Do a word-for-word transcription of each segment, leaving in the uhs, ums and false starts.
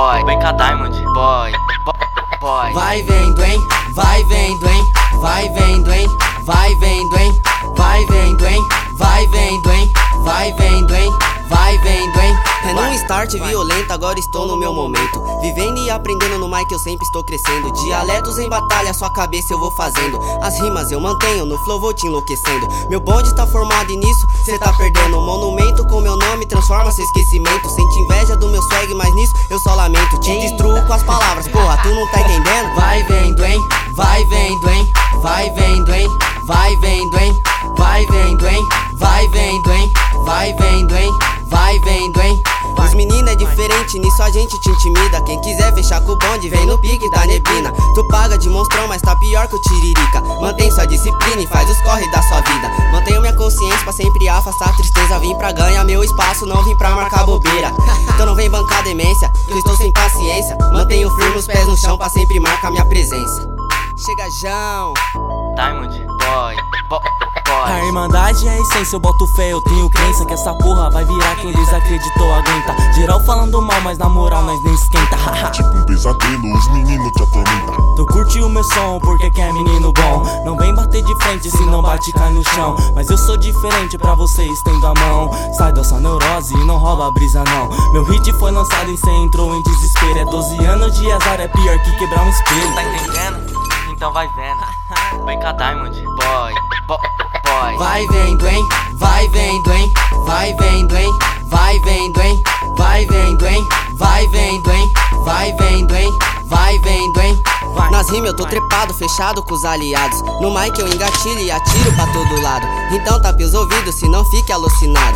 boy. Vem cá, Diamond, boy, boy. Vai vendo, hein, vai vendo, hein, vai vendo, hein, vai vendo, hein, vai vendo, hein, vai vendo, hein, vai vendo, hein, vai vendo, hein. É num start violento, agora estou no meu momento. Vivendo e aprendendo no mic eu sempre estou crescendo. Dialetos em batalha, sua cabeça eu vou fazendo. As rimas eu mantenho, no flow vou te enlouquecendo. Meu bonde tá formado e nisso cê tá perdendo. Um monumento com meu nome transforma seu esquecimento. Sente inveja do meu swag, mas nisso eu só lamento. Te destruo com as palavras, porra, tu não tá entendendo? Vai vendo, hein, vai vendo, hein, vai vendo, hein, vai vendo, hein, vai vendo, hein, vai vendo, hein, vai vendo, hein, vai vendo, hein. Os meninos é diferente, nisso a gente te intimida. Quem quiser fechar com o bonde, vem no pique da neblina. Tu paga de monstrão, mas tá pior que o tiririca. Mantém sua disciplina e faz os corre da sua vida. Mantenho minha consciência pra sempre afastar a tristeza. Vim pra ganhar meu espaço, não vim pra marcar bobeira. Então não vem bancar demência, que eu estou sem paciência. Mantenho firme os pés no chão pra sempre marcar minha presença. Chega, Jão. Diamond, boy, bo boy. A irmandade é a essência, eu boto fé, eu tenho crença que essa porra vai virar, quem desacreditou aguenta. Geral falando mal, mas na moral nós nem esquenta. Tipo um pesadelo, os meninos te atormentam. Tu curte o meu som porque quer menino bom. Não vem bater de frente, se não bate cai no chão. Mas eu sou diferente, pra você estendo a mão. Sai dessa neurose e não rouba a brisa não. Meu hit foi lançado e cê entrou em desespero. É doze anos de azar, é pior que quebrar um espelho. Tá entendendo? Então vai vendo. Vem cá, Diamond, boy, bo boy. Vai vendo, hein, vai vendo, hein, vai vendo, hein, vai vendo, hein, vai vendo, hein, vai vendo, hein, vai vendo, hein, vai vendo, hein. Nas rimas eu tô trepado, fechado com os aliados. No mic eu engatilho e atiro pra todo lado. Então tape os ouvidos, se não fique alucinado.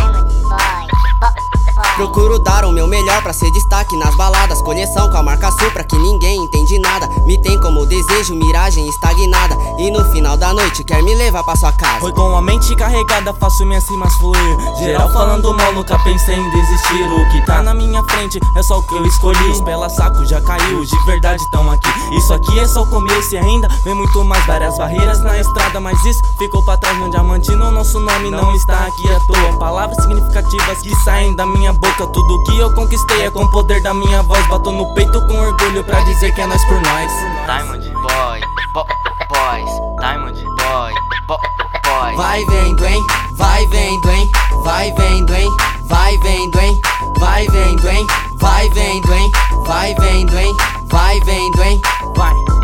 Procuro dar o meu melhor pra ser destaque nas baladas. Conexão com a marca Supra que ninguém entende nada. Me tem como desejo, miragem estagnada. E no final da noite quer me levar pra sua casa. Foi com a mente carregada, faço minhas rimas fluir. Geral falando mal, nunca pensei em desistir. O que tá na minha frente é só o que eu escolhi. Os pela saco já caiu, de verdade tão aqui. Isso aqui é só o começo e ainda vem muito mais. Várias barreiras na estrada, mas isso ficou pra trás. No diamante no nosso nome não está aqui à toa. Palavras significativas que saem da minha boca. Tudo que eu conquistei é com o poder da minha voz. Bato no peito com orgulho pra dizer que é nós por nós. Diamond, boy, bo boys. Diamond, boy, bo boy. Vai vendo, hein, vai vendo, hein, vai vendo, hein, vai vendo, hein, vai vendo, hein, vai vendo, hein, vai vendo, hein, vai vendo, hein. Vai.